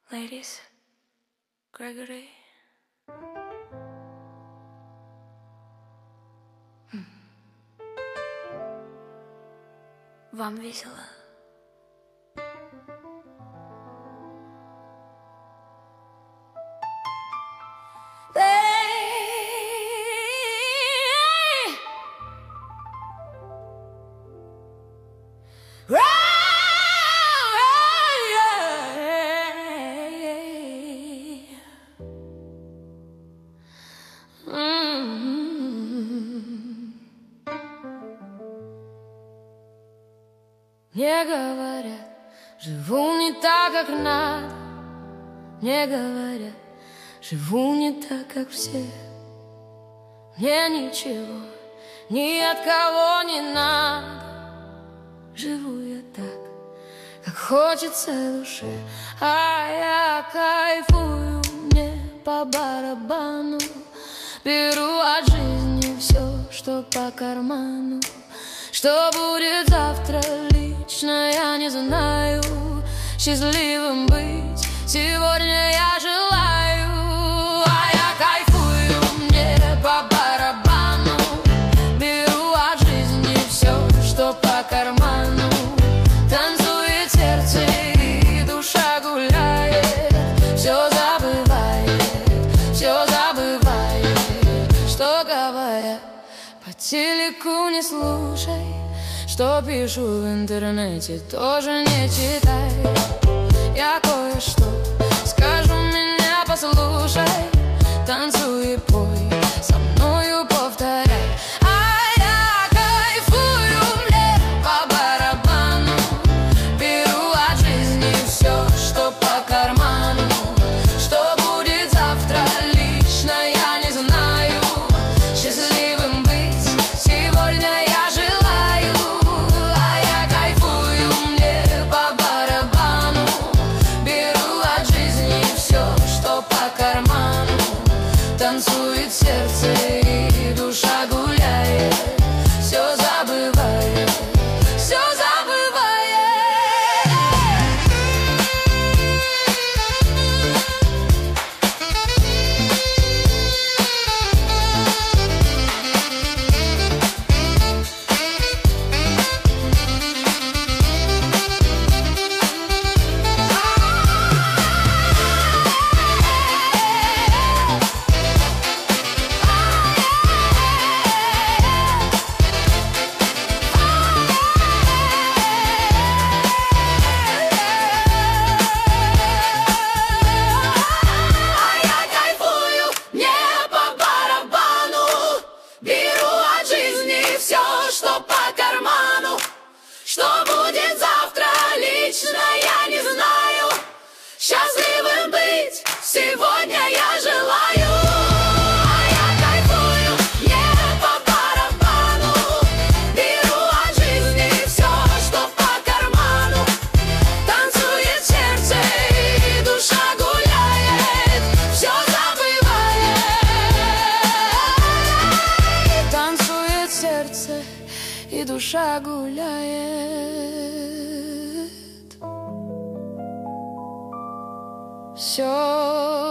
Ladies, Gregory. Вам весело? Мне говорят, живу не так, как надо. Мне говорят, живу не так, как все. Мне ничего ни от кого не надо. Живу я так, как хочется душе. А я кайфую, мне по барабану. Беру от жизни все, что по карману. Что будет завтра, лично я не знаю. Счастливым быть сегодня я желаю. А я кайфую, мне по барабану. Беру от жизни все, что по карману. Танцует сердце и душа гуляет. Все забывает, что говорят по телеку, не слушай. Что пишу в интернете, тоже не читай. Я кое-что скажу, меня послушай. Танцуй и пой, со мною повторяй. А я кайфую, мне по барабану. Беру от жизни все, что по карману. Что будет завтра, лично я не знаю. Счастливым быть сегодня я желаю. А я кайфую, мне по барабану. Беру от жизни все, что по карману. Танцует сердце и душа гуляет. Все забывает, все забывает. Счастливым быть сегодня я желаю. А я кайфую, мне по барабану. Беру от жизни все, что по карману. Танцует сердце и душа гуляет. Все забывает. Танцует сердце и душа гуляет. Все